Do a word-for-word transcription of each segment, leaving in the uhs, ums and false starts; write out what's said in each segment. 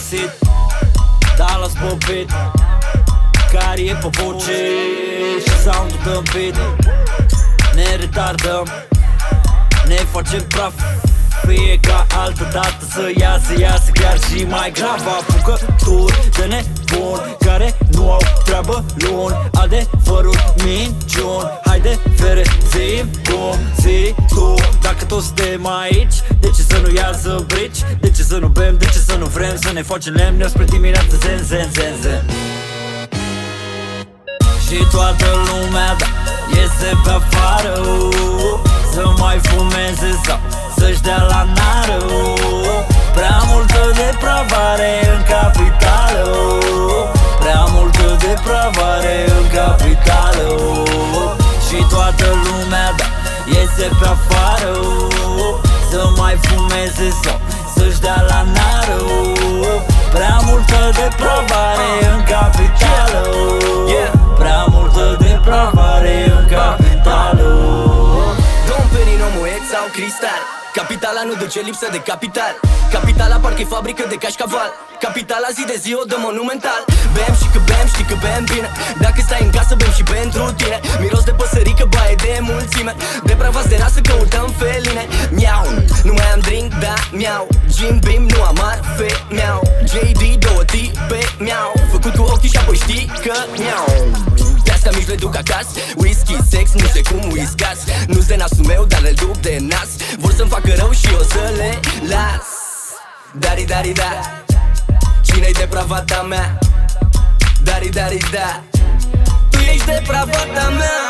obosit, dar l-a spopit. Care e pe voce și sound-ul tâmpit. Ne retardăm, ne facem praf. Fie ca altă dată să iasă, iasă chiar și mai grav. Apucături de nebun care nu au treabă luni. Adevărul minciun, haide fere, zi-mi cum, zi tu. Dacă toți suntem aici, de ce să nu iasă brici? De ce să nu bem, de ce să nu vrem să ne facem lemne spre dimineață zen, zen, zen, zen. Și toată lumea, da, iese pe afară, să mai fumeze sau să-și dea la nară. Prea multă depravare în capitală, prea multă depravare în capitală. Și toată lumea, da, iese pe afară, să mai fumeze sau să-și dea la nară. Prea multă depravare în capitală, prea multă depravare în capitală. Dompenii, omuet sau cristal. Capitala nu duce lipsă de capital. Capitala parcă-i fabrică de cașcaval. Capitala zi de zi o dă monumental. Bem și că bem, știi că bem bine. Dacă stai în casă, bem și pentru tine. Miros de păsărică, baie de mulțime. Depravați de rasă, căutăm feline. Miau, nu mai am drink, da, miau. Jim Beam, nu am arfe, miau. J D, două tipe, miau. Făcut cu ochii și apoi știi că miau. De asta mici le duc acasă. Whisky, sex, nu știu cum whiskas. Nu-s de nasul meu, dar le duc de nas. Vor să-mi facă rău și o să le las. Dari, dari, da. Cine-i depravata mea? Dari, dari, da. Tu ești depravata mea.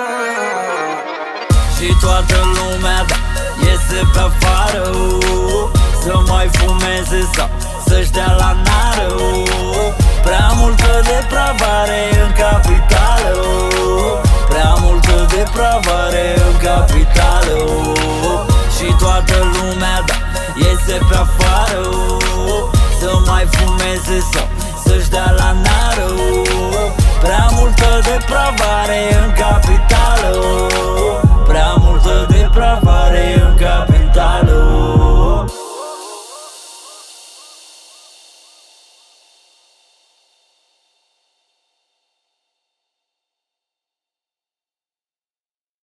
Și toată lumea, da, iese pe afară, să mai fumeze sau să-și dea la nară. Prea multă depravare în capitală, prea multă depravare în capitală. Și toată lumea, da, iese pe afară, să mai fumeze sau să-și dea la nară. Prea multă depravare în capitală.